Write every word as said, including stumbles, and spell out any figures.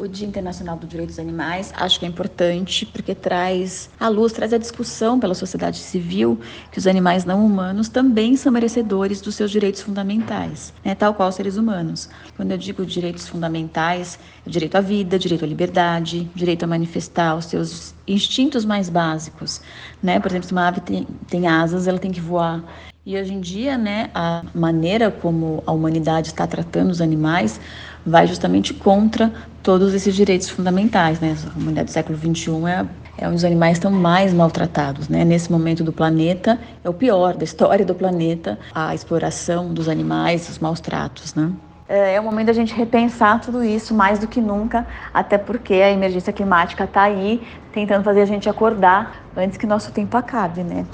o Dia Internacional dos Direitos dos Animais, acho que é importante porque traz à luz, traz a discussão pela sociedade civil que os animais não humanos também são merecedores dos seus direitos fundamentais, né, tal qual os seres humanos. Quando eu digo direitos fundamentais, é direito à vida, direito à liberdade, direito a manifestar os seus instintos mais básicos, né? Por exemplo, se uma ave tem, tem asas, ela tem que voar. E hoje em dia, né, a maneira como a humanidade está tratando os animais vai justamente contra todos esses direitos fundamentais, né? A humanidade do século vinte e um é, é onde os animais estão mais maltratados, né? Nesse momento do planeta, é o pior da história do planeta, a exploração dos animais, os maus tratos, né? É o momento da gente repensar tudo isso mais do que nunca, até porque a emergência climática está aí, tentando fazer a gente acordar antes que nosso tempo acabe, né?